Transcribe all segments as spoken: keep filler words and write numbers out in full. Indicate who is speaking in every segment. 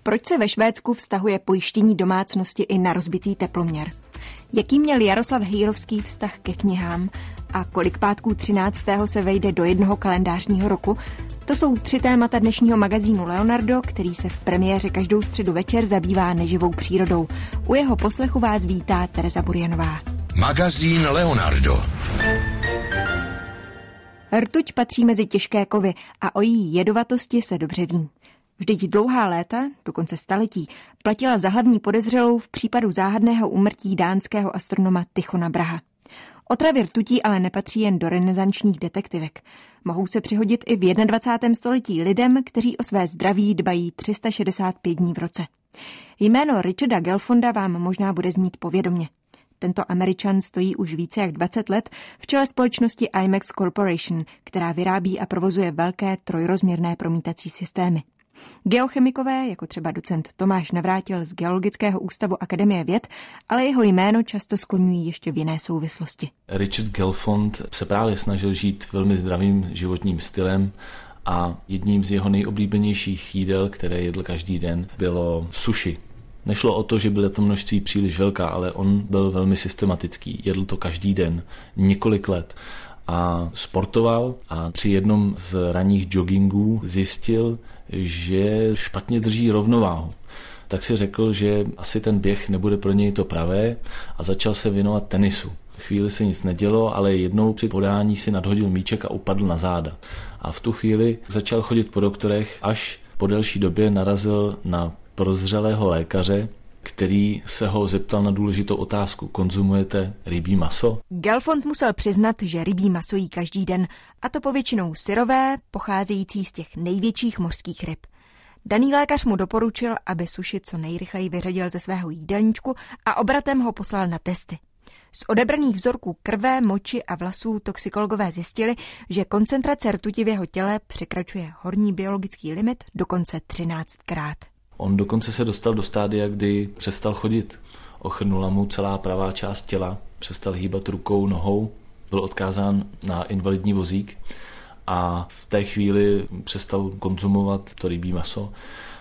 Speaker 1: Proč se ve Švédsku vztahuje pojištění domácnosti i na rozbitý teploměr? Jaký měl Jaroslav Hejrovský vztah ke knihám a kolik pátků třináctého se vejde do jednoho kalendářního roku? To jsou tři témata dnešního magazínu Leonardo, který se v premiéře každou středu večer zabývá neživou přírodou. U jeho poslechu vás vítá Tereza Burjanová.
Speaker 2: Magazín Leonardo.
Speaker 1: Rtuť patří mezi těžké kovy a o její jedovatostí se dobře ví. Vždyť dlouhá léta, dokonce staletí, platila za hlavní podezřelou v případu záhadného úmrtí dánského astronoma Tychona Braha. Otravy rtutí ale nepatří jen do renesančních detektivek. Mohou se přihodit i v dvacátém prvním století lidem, kteří o své zdraví dbají tři sta šedesát pět dní v roce. Jméno Richarda Gelfonda vám možná bude znít povědomě. Tento Američan stojí už více jak dvacet let v čele společnosti IMAX Corporation, která vyrábí a provozuje velké trojrozměrné promítací systémy. Geochemikové, jako třeba docent Tomáš Navrátil z Geologického ústavu Akademie věd, ale jeho jméno často skloňují ještě v jiné souvislosti.
Speaker 3: Richard Gelfond se právě snažil žít velmi zdravým životním stylem a jedním z jeho nejoblíbenějších jídel, které jedl každý den, bylo sushi. Nešlo o to, že bylo to množství příliš velká, ale on byl velmi systematický, jedl to každý den, několik let. A sportoval a při jednom z ranních joggingů zjistil, že špatně drží rovnováhu. Tak si řekl, že asi ten běh nebude pro něj to pravé a začal se věnovat tenisu. Chvíli se nic nedělo, ale jednou při podání si nadhodil míček a upadl na záda. A v tu chvíli začal chodit po doktorech, až po delší době narazil na prozřelého lékaře, který se ho zeptal na důležitou otázku. Konzumujete rybí maso?
Speaker 1: Gelfond musel přiznat, že rybí maso jí každý den, a to povětšinou syrové, pocházející z těch největších mořských ryb. Daný lékař mu doporučil, aby suši co nejrychleji vyřadil ze svého jídelníčku a obratem ho poslal na testy. Z odebraných vzorků krve, moči a vlasů toxikologové zjistili, že koncentrace rtuti v jeho těle překračuje horní biologický limit dokonce třináctkrát.
Speaker 3: On dokonce se dostal do stádia, kdy přestal chodit. Ochrnula mu celá pravá část těla, přestal hýbat rukou, nohou, byl odkázán na invalidní vozík a v té chvíli přestal konzumovat to rybí maso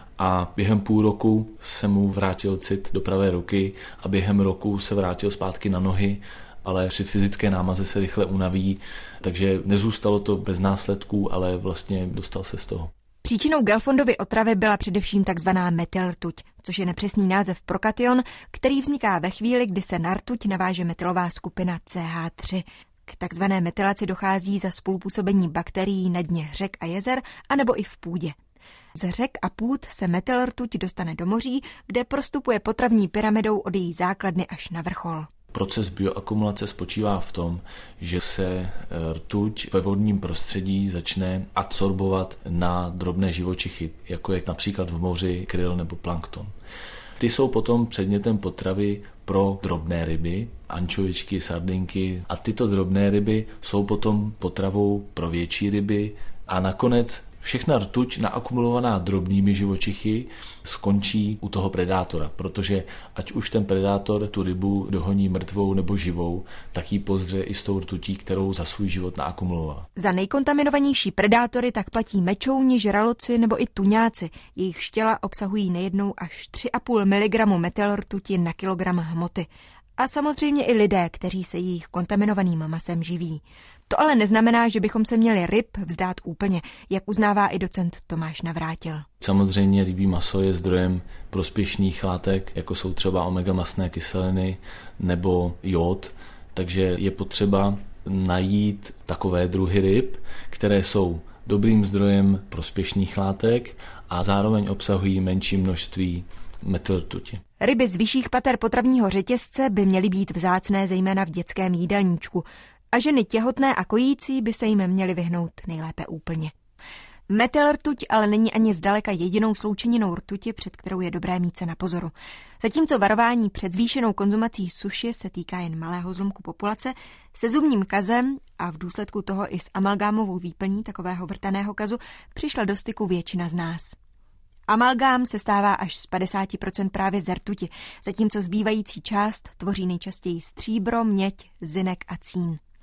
Speaker 3: a během půl roku se mu vrátil cit do pravé ruky a během roku se vrátil zpátky na nohy, ale při fyzické námaze se rychle unaví, takže nezůstalo to bez následků, ale vlastně dostal se z toho.
Speaker 1: Příčinou Gelfondovy otravy byla především takzvaná metylrtuť, což je nepřesný název pro kation, který vzniká ve chvíli, kdy se na rtuť naváže metylová skupina C H tři. K takzvané metylaci dochází za spolupůsobení bakterií na dně řek a jezer, anebo i v půdě. Z řek a půd se metylrtuť dostane do moří, kde prostupuje potravní pyramidou od její základny až na vrchol.
Speaker 3: Proces bioakumulace spočívá v tom, že se rtuť ve vodním prostředí začne adsorbovat na drobné živočichy, jako je například v moři kryl nebo plankton. Ty jsou potom předmětem potravy pro drobné ryby, ančovičky, sardinky, a tyto drobné ryby jsou potom potravou pro větší ryby a nakonec všechna rtuť naakumulovaná drobnými živočichy skončí u toho predátora, protože ať už ten predátor tu rybu dohoní mrtvou nebo živou, tak ji pozře i s tou rtutí, kterou za svůj život naakumulovala.
Speaker 1: Za nejkontaminovanější predátory tak platí mečouni, žraloci nebo i tuňáci. Jejich štěla obsahují nejednou až tři a půl miligramu metylrtuti na kilogram hmoty. A samozřejmě i lidé, kteří se jejich kontaminovaným masem živí. To ale neznamená, že bychom se měli ryb vzdát úplně, jak uznává i docent Tomáš Navrátil.
Speaker 3: Samozřejmě rybí maso je zdrojem prospěšných látek, jako jsou třeba omegamastné kyseliny nebo jód, takže je potřeba najít takové druhy ryb, které jsou dobrým zdrojem prospěšných látek a zároveň obsahují menší množství metylrtuti.
Speaker 1: Ryby z vyšších pater potravního řetězce by měly být vzácné zejména v dětském jídelníčku a ženy těhotné a kojící by se jim měly vyhnout nejlépe úplně. Metylrtuť ale není ani zdaleka jedinou sloučeninou rtuti, před kterou je dobré mít se na pozoru. Zatímco varování před zvýšenou konzumací suši se týká jen malého zlomku populace, se zubním kazem a v důsledku toho i s amalgámovou výplní takového vrtaného kazu přišla do styku většina z nás. Amalgám se stává až z padesát procent právě ze rtuti, zatímco zbývající část tvoří nejčastěji stříbro, měď, zinek a cín.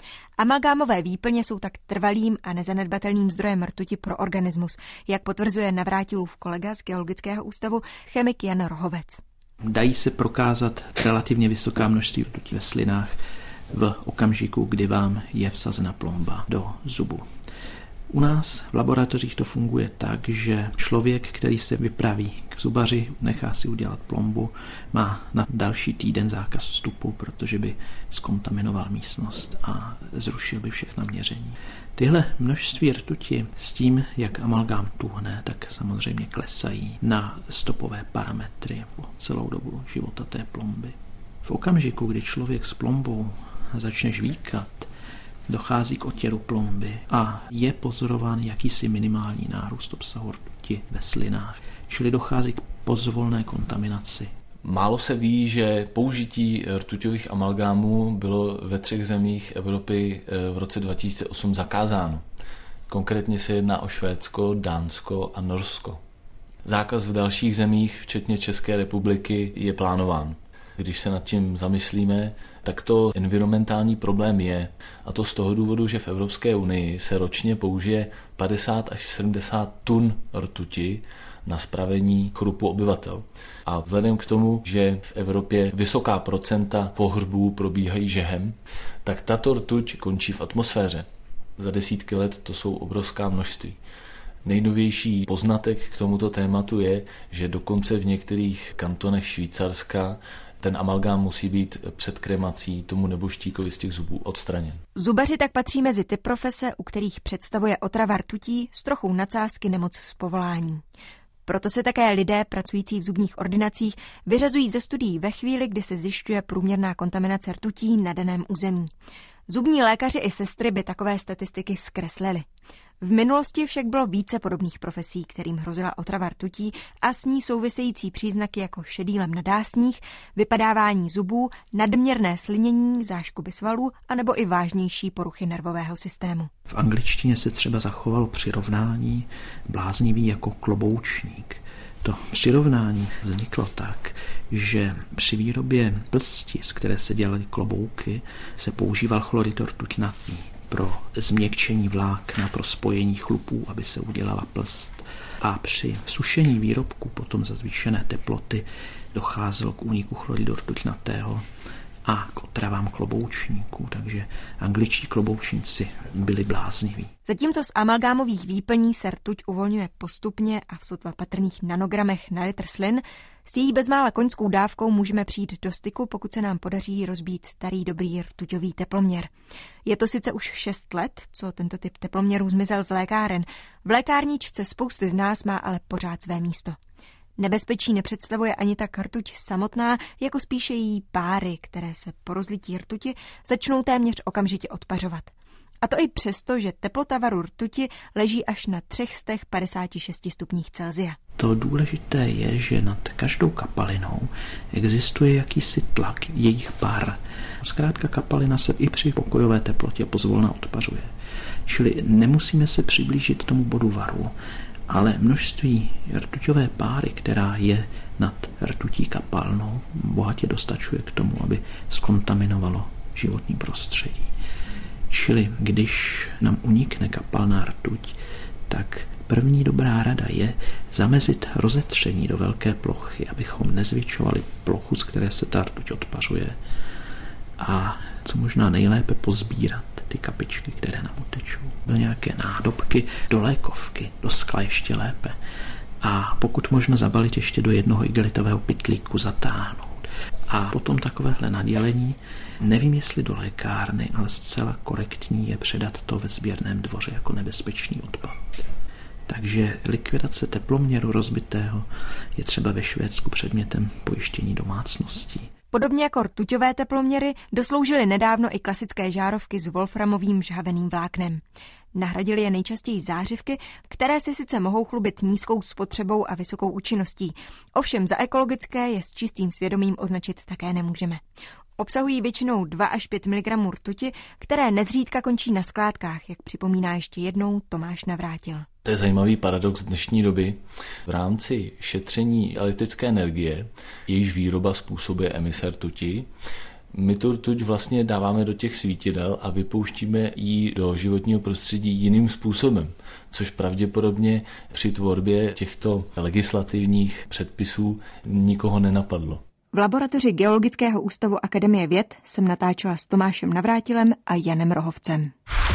Speaker 1: Amalgámové výplně jsou tak trvalým a nezanedbatelným zdrojem rtuti pro organismus, jak potvrzuje Navrátilův kolega z Geologického ústavu chemik Jan Rohovec.
Speaker 4: Dají se prokázat relativně vysoká množství rtuti ve slinách v okamžiku, kdy vám je vsazena plomba do zubu. U nás v laboratořích to funguje tak, že člověk, který se vypraví k zubaři, nechá si udělat plombu, má na další týden zákaz vstupu, protože by zkontaminoval místnost a zrušil by všechna měření. Tyhle množství rtuti s tím, jak amalgám tuhne, tak samozřejmě klesají na stopové parametry po celou dobu života té plomby. V okamžiku, kdy člověk s plombou začne žvíkat, dochází k otěru plomby a je pozorován jakýsi minimální nárůst obsahu rtuti ve slinách, čili dochází k pozvolné kontaminaci.
Speaker 3: Málo se ví, že použití rtuťových amalgámů bylo ve třech zemích Evropy v roce dva tisíce osm zakázáno. Konkrétně se jedná o Švédsko, Dánsko a Norsko. Zákaz v dalších zemích, včetně České republiky, je plánován. Když se nad tím zamyslíme, tak to environmentální problém je, a to z toho důvodu, že v Evropské unii se ročně použije padesát až sedmdesát tun rtuti na spravení chrupu obyvatel. A vzhledem k tomu, že v Evropě vysoká procenta pohřbů probíhají žehem, tak tato rtuť končí v atmosféře. Za desítky let to jsou obrovská množství. Nejnovější poznatek k tomuto tématu je, že dokonce v některých kantonech Švýcarska ten amalgám musí být před kremací tomu nebožtíkovi z těch zubů odstraněn.
Speaker 1: Zubaři tak patří mezi ty profese, u kterých představuje otrava rtutí s trochou nadsázky nemoc z povolání. Proto se také lidé pracující v zubních ordinacích vyřazují ze studií ve chvíli, kdy se zjišťuje průměrná kontaminace rtutí na daném území. Zubní lékaři i sestry by takové statistiky zkreslili. V minulosti však bylo více podobných profesí, kterým hrozila otrava rtutí a s ní související příznaky jako šedý lem na dásních, vypadávání zubů, nadměrné slinění, záškuby svalů anebo i vážnější poruchy nervového systému.
Speaker 4: V angličtině se třeba zachovalo přirovnání bláznivý jako kloboučník. To přirovnání vzniklo tak, že při výrobě plsti, z které se dělaly klobouky, se používal chlorid rtuťnatý pro změkčení vlákna, pro spojení chlupů, aby se udělala plst. A při sušení výrobku potom za zvýšené teploty docházelo k úniku chloridu rtuťnatého a k otravám kloboučníků, takže angličtí kloboučníci byli blázniví.
Speaker 1: Zatímco z amalgámových výplní se rtuť uvolňuje postupně a v sotva patrných nanogramech na litr slin, s její bezmála koňskou dávkou můžeme přijít do styku, pokud se nám podaří rozbít starý dobrý rtuťový teploměr. Je to sice už šest let, co tento typ teploměrů zmizel z lékáren. V lékárničce spousty z nás má ale pořád své místo. Nebezpečí nepředstavuje ani tak rtuť samotná, jako spíše její páry, které se po rozlití rtuti začnou téměř okamžitě odpařovat. A to i přesto, že teplota varu rtuti leží až na tři sta padesát šest stupních Celsia.
Speaker 4: To důležité je, že nad každou kapalinou existuje jakýsi tlak, jejich pár. Zkrátka kapalina se i při pokojové teplotě pozvolna odpařuje. Čili nemusíme se přiblížit tomu bodu varu, ale množství rtuťové páry, která je nad rtutí kapalnou, bohatě dostačuje k tomu, aby zkontaminovalo životní prostředí. Čili když nám unikne kapalná rtuť, tak první dobrá rada je zamezit rozetření do velké plochy, abychom nezvětšovali plochu, z které se ta rtuť odpařuje. A co možná nejlépe pozbírat ty kapičky, které nám utečou. Do nějaké nádobky, do lékovky, do skla ještě lépe. A pokud možno zabalit ještě do jednoho igelitového pytlíku, zatáhnout. A potom takovéhle nadělení, nevím jestli do lékárny, ale zcela korektní je předat to ve sběrném dvoře jako nebezpečný odpad. Takže likvidace teploměru rozbitého je třeba ve Švédsku předmětem pojištění domácností.
Speaker 1: Podobně jako rtuťové teploměry dosloužily nedávno i klasické žárovky s wolframovým žhaveným vláknem. Nahradily je nejčastěji zářivky, které si sice mohou chlubit nízkou spotřebou a vysokou účinností. Ovšem za ekologické je s čistým svědomím označit také nemůžeme. Obsahují většinou dva až pět miligramů rtuti, které nezřídka končí na skládkách, jak připomíná ještě jednou Tomáš Navrátil.
Speaker 3: To je zajímavý paradox dnešní doby. V rámci šetření elektrické energie, jejíž výroba způsobuje emise rtuti, My tu rtuť vlastně dáváme do těch svítidel a vypouštíme ji do životního prostředí jiným způsobem, což pravděpodobně při tvorbě těchto legislativních předpisů nikoho nenapadlo.
Speaker 1: V laboratoři Geologického ústavu Akademie věd jsem natáčela s Tomášem Navrátilem a Janem Rohovcem.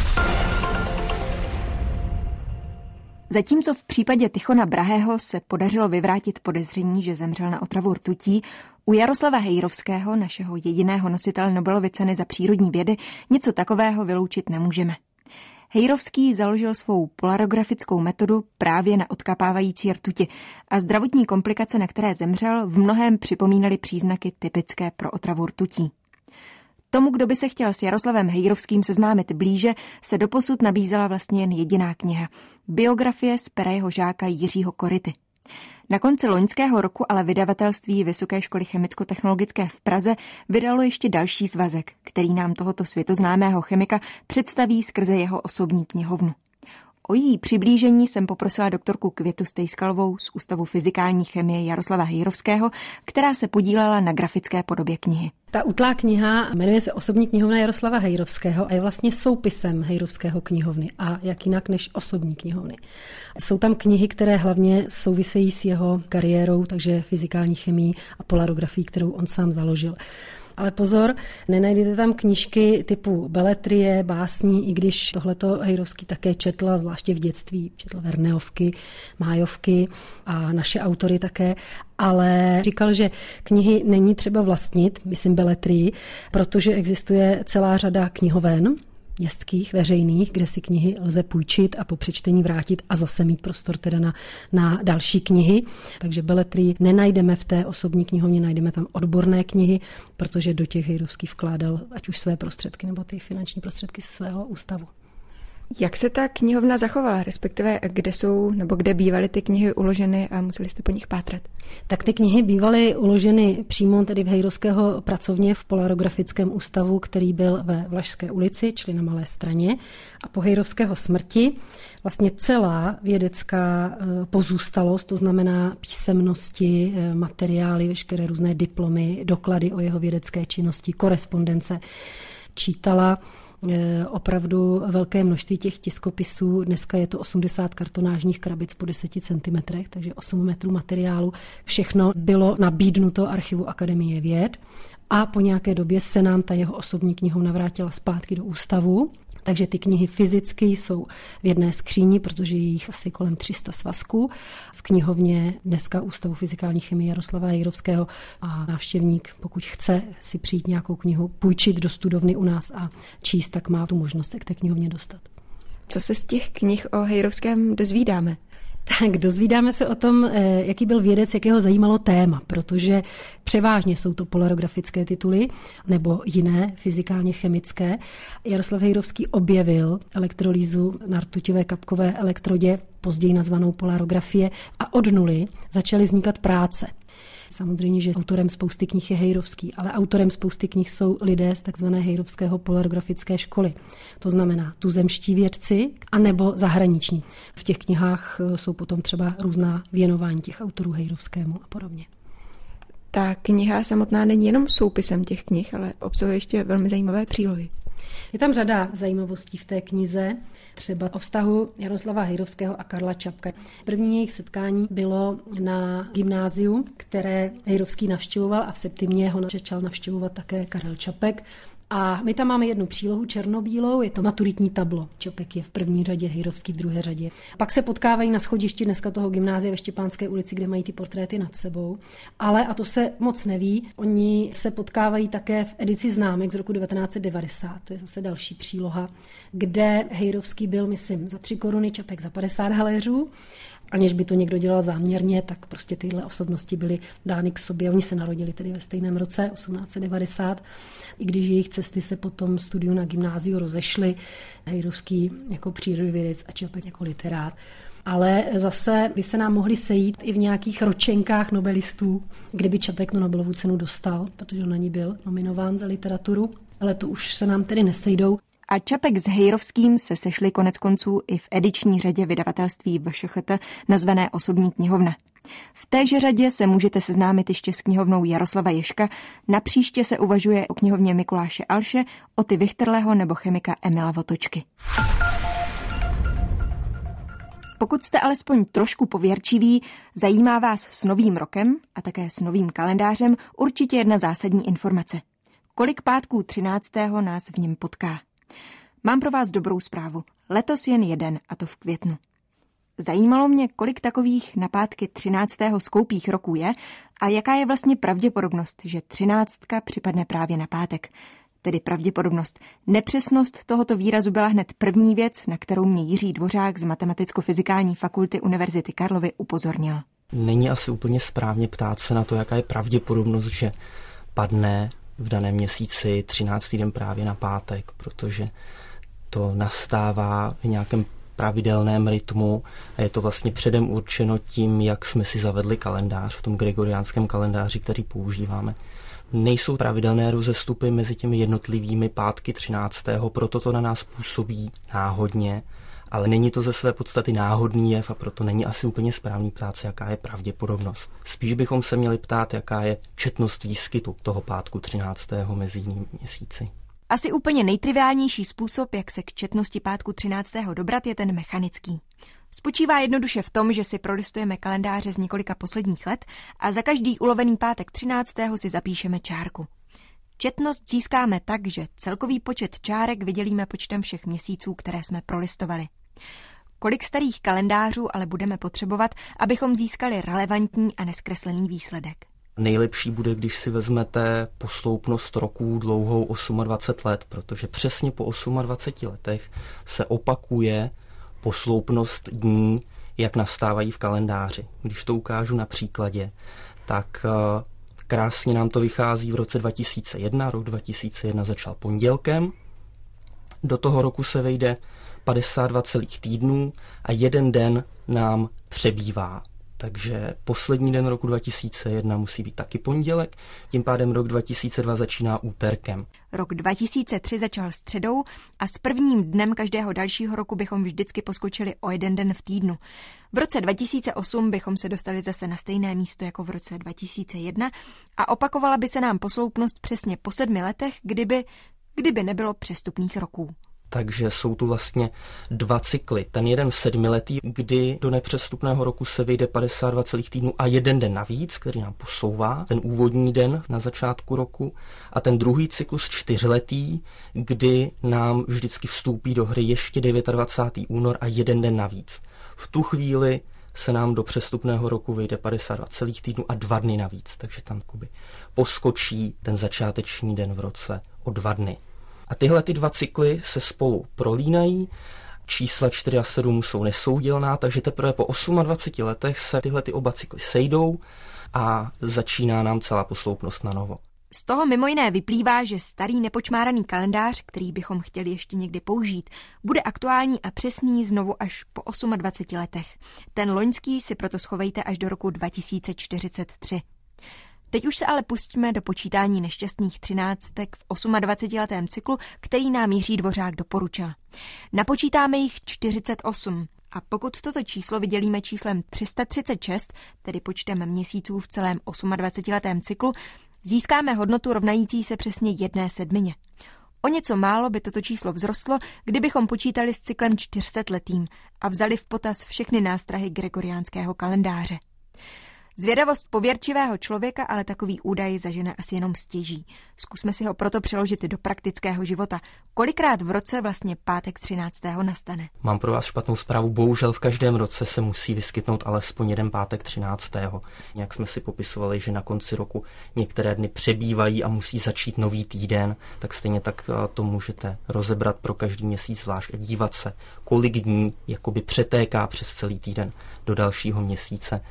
Speaker 1: Zatímco v případě Tychona Brahého se podařilo vyvrátit podezření, že zemřel na otravu rtutí, u Jaroslava Hejrovského, našeho jediného nositele Nobelovy ceny za přírodní vědy, něco takového vyloučit nemůžeme. Hejrovský založil svou polarografickou metodu právě na odkapávající rtuti a zdravotní komplikace, na které zemřel, v mnohém připomínaly příznaky typické pro otravu rtutí. Tomu, kdo by se chtěl s Jaroslavem Hejrovským seznámit blíže, se doposud nabízela vlastně jen jediná kniha. Biografie z pera jeho žáka Jiřího Koryty. Na konci loňského roku ale vydavatelství Vysoké školy chemicko-technologické v Praze vydalo ještě další svazek, který nám tohoto světoznámého chemika představí skrze jeho osobní knihovnu. O její přiblížení jsem poprosila doktorku Květu Stejskalovou z Ústavu fyzikální chemie Jaroslava Hejrovského, která se podílela na grafické podobě knihy.
Speaker 5: Ta utlá kniha jmenuje se Osobní knihovna Jaroslava Hejrovského a je vlastně soupisem Hejrovského knihovny a jak jinak než osobní knihovny. Jsou tam knihy, které hlavně souvisejí s jeho kariérou, takže fyzikální chemii a polarografií, kterou on sám založil. Ale pozor, nenajdete tam knížky typu beletrie, básní, i když tohleto Hejrovský také četl, zvláště v dětství. Četl Verneovky, Májovky a naše autory také, ale říkal, že knihy není třeba vlastnit, myslím beletrii, protože existuje celá řada knihoven, městských, veřejných, kde si knihy lze půjčit a po přečtení vrátit a zase mít prostor teda na, na další knihy. Takže beletrii nenajdeme v té osobní knihovně, najdeme tam odborné knihy, protože do těch Hejrovský vkládal ať už své prostředky nebo ty finanční prostředky z svého ústavu.
Speaker 1: Jak se ta knihovna zachovala, respektive kde jsou nebo kde bývaly ty knihy uloženy a museli jste po nich pátrat?
Speaker 5: Tak ty knihy bývaly uloženy přímo tedy v Hejrovského pracovně v Polarografickém ústavu, který byl ve Vlašské ulici, čili na Malé Straně. A po Hejrovského smrti vlastně celá vědecká pozůstalost, to znamená písemnosti, materiály, veškeré různé diplomy, doklady o jeho vědecké činnosti, korespondence, čítala opravdu velké množství těch tiskopisů. Dneska je to osmdesát kartonážních krabic po deseti centimetrech, takže osm metrů materiálu. Všechno bylo nabídnuto archivu Akademie věd a po nějaké době se nám ta jeho osobní knihovna vrátila zpátky do ústavu. Takže ty knihy fyzicky jsou v jedné skříni, protože je jich asi kolem tři sta svazků. V knihovně dneska Ústavu fyzikální chemie Jaroslava Hejrovského a návštěvník, pokud chce si přijít nějakou knihu, půjčit do studovny u nás a číst, tak má tu možnost se k té knihovně dostat.
Speaker 1: Co se z těch knih o Hejrovském dozvídáme?
Speaker 5: Tak dozvídáme se o tom, jaký byl vědec, jakého zajímalo téma, protože převážně jsou to polarografické tituly nebo jiné fyzikálně chemické. Jaroslav Hejrovský objevil elektrolýzu na rtuťové kapkové elektrodě, později nazvanou polarografie, a od nuly začaly vznikat práce. Samozřejmě, že autorem spousty knih je Hejrovský, ale autorem spousty knih jsou lidé z takzvané Hejrovského polarografické školy. To znamená tuzemští vědci anebo zahraniční. V těch knihách jsou potom třeba různá věnování těch autorů Hejrovskému a podobně.
Speaker 1: Ta kniha samotná není jenom soupisem těch knih, ale obsahuje ještě velmi zajímavé přílohy.
Speaker 5: Je tam řada zajímavostí v té knize, třeba o vztahu Jaroslava Hejrovského a Karla Čapka. První jejich setkání bylo na gymnáziu, které Hejrovský navštěvoval a v Septimě ho začal navštěvovat také Karel Čapek. A my tam máme jednu přílohu černobílou, je to maturitní tablo. Čapek je v první řadě, Hejrovský v druhé řadě. Pak se potkávají na schodišti dneska toho gymnázia ve Štěpánské ulici, kde mají ty portréty nad sebou. Ale, a to se moc neví, oni se potkávají také v edici známek z roku devatenáct set devadesát. To je zase další příloha, kde Hejrovský byl, myslím, za tři koruny, Čapek za padesát haléřů. Aniž by to někdo dělal záměrně, tak prostě tyhle osobnosti byly dány k sobě. Oni se narodili tedy ve stejném roce, osmnáct set devadesát. I když jejich cesty se potom studiu na gymnáziu rozešly, Hejrovský jako přírodovědec a Čapek jako literát. Ale zase by se nám mohli sejít i v nějakých ročenkách nobelistů, kdyby Čapek tu Nobelovu cenu dostal, protože on na ní byl nominován za literaturu, ale to už se nám tedy nesejdou.
Speaker 1: A Čapek s Hejrovským se sešli konec konců i v ediční řadě vydavatelství V Š Ch T nazvané Osobní knihovna. V téže řadě se můžete seznámit ještě s knihovnou Jaroslava Ježka, napříště se uvažuje o knihovně Mikuláše Alše, Oty Vichterleho nebo chemika Emila Votočky. Pokud jste alespoň trošku pověrčiví, zajímá vás s novým rokem a také s novým kalendářem určitě jedna zásadní informace. Kolik pátků třináctého nás v něm potká? Mám pro vás dobrou zprávu. Letos jen jeden, a to v květnu. Zajímalo mě, kolik takových na pátky třináctého skoupých roků je a jaká je vlastně pravděpodobnost, že třináctka připadne právě na pátek. Tedy pravděpodobnost. Nepřesnost tohoto výrazu byla hned první věc, na kterou mě Jiří Dvořák z Matematicko-fyzikální fakulty Univerzity Karlovy upozornil.
Speaker 6: Není asi úplně správně ptát se na to, jaká je pravděpodobnost, že padne v daném měsíci třináctý den právě na pátek, protože to nastává v nějakém pravidelném rytmu a je to vlastně předem určeno tím, jak jsme si zavedli kalendář v tom gregoriánském kalendáři, který používáme. Nejsou pravidelné rozestupy mezi těmi jednotlivými pátky třináctého proto to na nás působí náhodně, ale není to ze své podstaty náhodný jev a proto není asi úplně správný ptát se, jaká je pravděpodobnost. Spíš bychom se měli ptát, jaká je četnost výskytu toho pátku třináctého mezi jinými měsíci.
Speaker 1: Asi úplně nejtriviálnější způsob, jak se k četnosti pátku třináctého dobrat, je ten mechanický. Spočívá jednoduše v tom, že si prolistujeme kalendáře z několika posledních let a za každý ulovený pátek třináctého si zapíšeme čárku. Četnost získáme tak, že celkový počet čárek vydělíme počtem všech měsíců, které jsme prolistovali. Kolik starých kalendářů ale budeme potřebovat, abychom získali relevantní a neskreslený výsledek?
Speaker 6: Nejlepší bude, když si vezmete posloupnost roků dlouhou dvacet osm let, protože přesně po dvaceti osmi letech se opakuje posloupnost dní, jak nastávají v kalendáři. Když to ukážu na příkladě, tak krásně nám to vychází v roce dva tisíce jedna. Rok dva tisíce jedna začal pondělkem. Do toho roku se vejde padesát dva celých týdnů a jeden den nám přebývá. Takže poslední den roku dva tisíce jedna musí být taky pondělek, tím pádem rok dva tisíce dva začíná úterkem.
Speaker 1: Rok dva tisíce tři začal středou a s prvním dnem každého dalšího roku bychom vždycky poskočili o jeden den v týdnu. V roce dva tisíce osm bychom se dostali zase na stejné místo jako v roce dva tisíce jedna a opakovala by se nám posloupnost přesně po sedmi letech, kdyby, kdyby nebylo přestupných roků.
Speaker 6: Takže jsou tu vlastně dva cykly. Ten jeden sedmiletý, kdy do nepřestupného roku se vyjde padesát dva celých týdnů a jeden den navíc, který nám posouvá ten úvodní den na začátku roku. A ten druhý cyklus čtyřletý, kdy nám vždycky vstoupí do hry ještě dvacátého devátého února a jeden den navíc. V tu chvíli se nám do přestupného roku vyjde padesát dva celých týdnů a dva dny navíc. Takže tam poskočí ten začáteční den v roce o dva dny. A tyhle ty dva cykly se spolu prolínají, čísla čtyři a sedm jsou nesoudělná, takže teprve po dvaceti osmi letech se tyhle ty oba cykly sejdou a začíná nám celá posloupnost na novo.
Speaker 1: Z toho mimo jiné vyplývá, že starý nepočmáraný kalendář, který bychom chtěli ještě někdy použít, bude aktuální a přesný znovu až po dvaceti osmi letech. Ten loňský si proto schovejte až do roku dva tisíce čtyřicet tři. Teď už se ale pustíme do počítání nešťastných třináctek v dvacetiosmiletém cyklu, který nám Jiří Dvořák doporučil. Napočítáme jich čtyřicet osm a pokud toto číslo vydělíme číslem tři sta třicet šest, tedy počtem měsíců v celém dvacetiosmiletém cyklu, získáme hodnotu rovnající se přesně jedné sedmině. O něco málo by toto číslo vzrostlo, kdybychom počítali s cyklem čtyřsetletým a vzali v potaz všechny nástrahy gregoriánského kalendáře. Zvědavost pověrčivého člověka ale takový údaj zažene asi jenom stěží. Zkusme si ho proto přeložit do praktického života. Kolikrát v roce vlastně pátek třináctého nastane?
Speaker 6: Mám pro vás špatnou zprávu. Bohužel v každém roce se musí vyskytnout alespoň jeden pátek třináctého. Jak jsme si popisovali, že na konci roku některé dny přebývají a musí začít nový týden, tak stejně tak to můžete rozebrat pro každý měsíc zvlášť a dívat se, kolik dní jakoby přetéká přes celý týden do dalšího měsíce.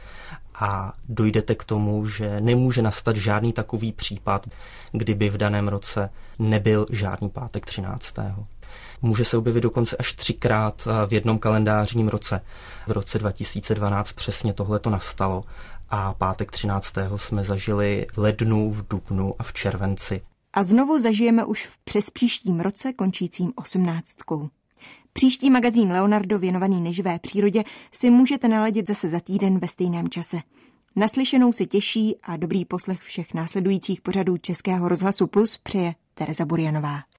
Speaker 6: A dojdete k tomu, že nemůže nastat žádný takový případ, kdyby v daném roce nebyl žádný pátek třináctého. Může se objevit dokonce až třikrát v jednom kalendářním roce. V roce dva tisíce dvanáct přesně tohleto nastalo a pátek třináctého jsme zažili v lednu, v dubnu a v červenci.
Speaker 1: A znovu zažijeme už v přespříštím roce končícím osmnáctkou. Příští magazín Leonardo věnovaný neživé přírodě si můžete naladit zase za týden ve stejném čase. Naslyšenou si těší a dobrý poslech všech následujících pořadů Českého rozhlasu Plus přeje Tereza Burjanová.